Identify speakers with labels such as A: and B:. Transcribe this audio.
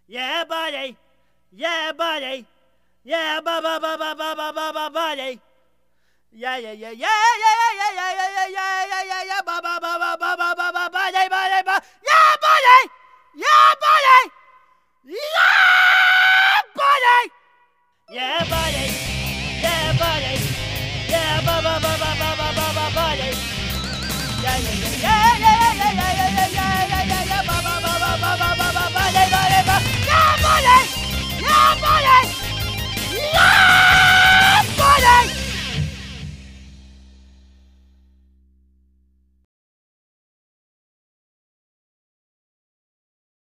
A: Yeah, buddy. Yeah, buddy. Yeah, buddy. Yeah, yeah, yeah, yeah, yeah, yeah, yeah, yeah, yeah, yeah, yeah, yeah, yeah,